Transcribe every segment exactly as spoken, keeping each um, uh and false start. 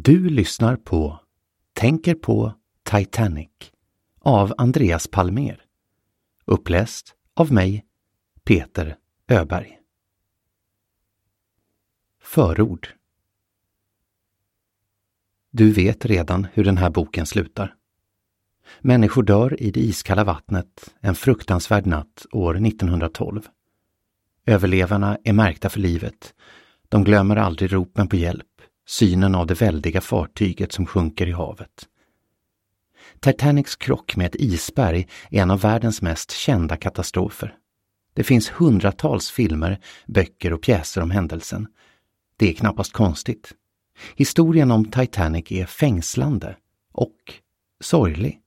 Du lyssnar på Tänker på Titanic av Andreas Palmer. Uppläst av mig, Peter Öberg. Förord. Du vet redan hur den här boken slutar. Människor dör i det iskalla vattnet en fruktansvärd natt år nittonhundratolv. Överlevarna är märkta för livet. De glömmer aldrig ropen på hjälp, synen av det väldiga fartyget som sjunker i havet. Titanics krock med ett isberg är en av världens mest kända katastrofer. Det finns hundratals filmer, böcker och pjäser om händelsen. Det är knappast konstigt. Historien om Titanic är fängslande och sorglig.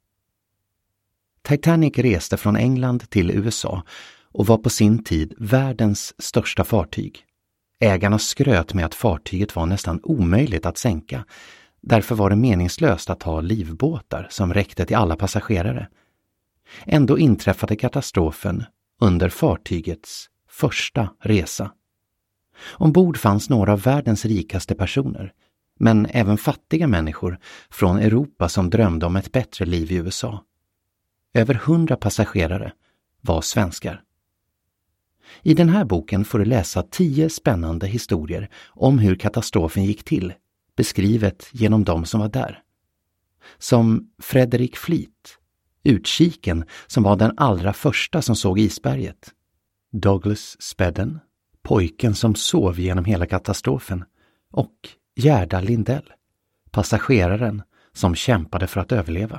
Titanic reste från England till U S A och var på sin tid världens största fartyg. Ägarna skröt med att fartyget var nästan omöjligt att sänka. Därför var det meningslöst att ha livbåtar som räckte till alla passagerare. Ändå inträffade katastrofen under fartygets första resa. Ombord fanns några av världens rikaste personer, men även fattiga människor från Europa som drömde om ett bättre liv i U S A. Över hundra passagerare var svenskar. I den här boken får du läsa tio spännande historier om hur katastrofen gick till, beskrivet genom de som var där. Som Frederick Fleet, utkiken som var den allra första som såg isberget. Douglas Spedden, pojken som sov genom hela katastrofen. Och Gerda Lindell, passageraren som kämpade för att överleva.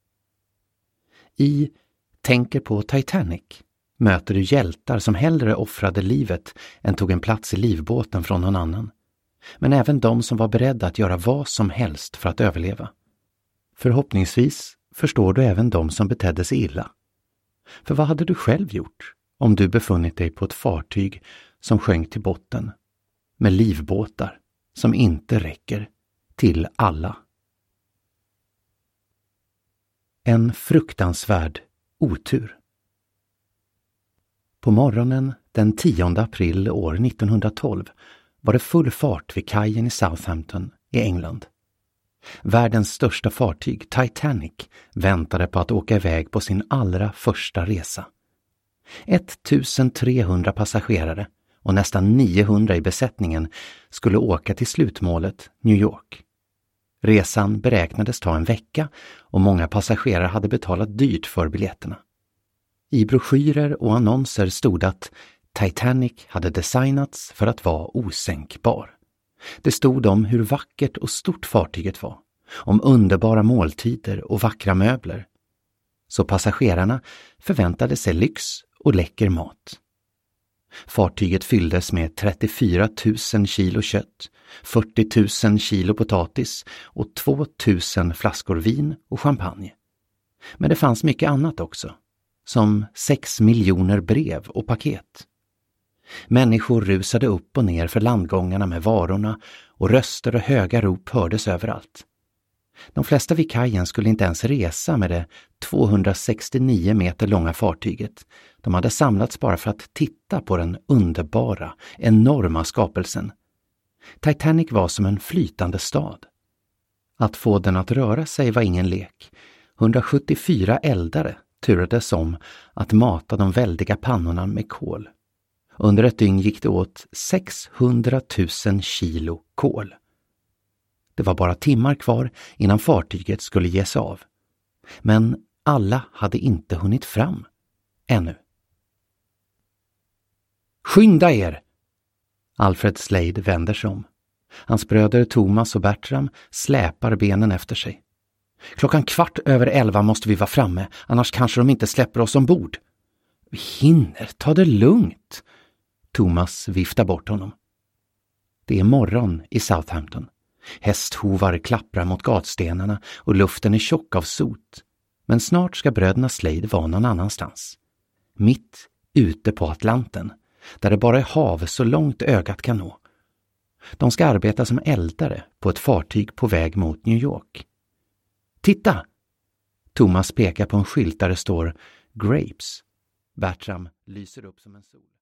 I Tänker på Titanic möter du hjältar som hellre offrade livet än tog en plats i livbåten från någon annan. Men även de som var beredda att göra vad som helst för att överleva. Förhoppningsvis förstår du även de som betedde sig illa. För vad hade du själv gjort om du befunnit dig på ett fartyg som sjönk till botten med livbåtar som inte räcker till alla? En fruktansvärd otur. På morgonen den tionde april år nittonhundratolv var det full fart vid kajen i Southampton i England. Världens största fartyg, Titanic, väntade på att åka iväg på sin allra första resa. ettusentrehundra passagerare och nästan niohundra i besättningen skulle åka till slutmålet New York. Resan beräknades ta en vecka och många passagerare hade betalat dyrt för biljetterna. I broschyrer och annonser stod att Titanic hade designats för att vara osänkbar. Det stod om hur vackert och stort fartyget var, om underbara måltider och vackra möbler. Så passagerarna förväntade sig lyx och läcker mat. Fartyget fylldes med trettiofyra tusen kilo kött, fyrtio tusen kilo potatis och två tusen flaskor vin och champagne. Men det fanns mycket annat också, som sex miljoner brev och paket. Människor rusade upp och ner för landgångarna med varorna och röster och höga rop hördes överallt. De flesta vid kajen skulle inte ens resa med det tvåhundrasextionio meter långa fartyget. De hade samlats bara för att titta på den underbara, enorma skapelsen. Titanic var som en flytande stad. Att få den att röra sig var ingen lek. hundrasjuttiofyra eldare turades om att mata de väldiga pannorna med kol. Under ett dygn gick det åt sexhundratusen kilo kol. Det var bara timmar kvar innan fartyget skulle ges av. Men alla hade inte hunnit fram ännu. Skynda er! Alfred Slade vänder sig om. Hans bröder Thomas och Bertram släpar benen efter sig. Klockan kvart över elva måste vi vara framme, annars kanske de inte släpper oss ombord. Vi hinner, ta det lugnt. Thomas viftar bort honom. Det är morgon i Southampton. Hästhovar klapprar mot gatstenarna och luften är tjock av sot. Men snart ska bröderna Slade vara någon annanstans. Mitt ute på Atlanten, där det bara är hav så långt ögat kan nå. De ska arbeta som eldare på ett fartyg på väg mot New York. Titta! Thomas pekar på en skylt där det står Grapes. Bertram lyser upp som en sol.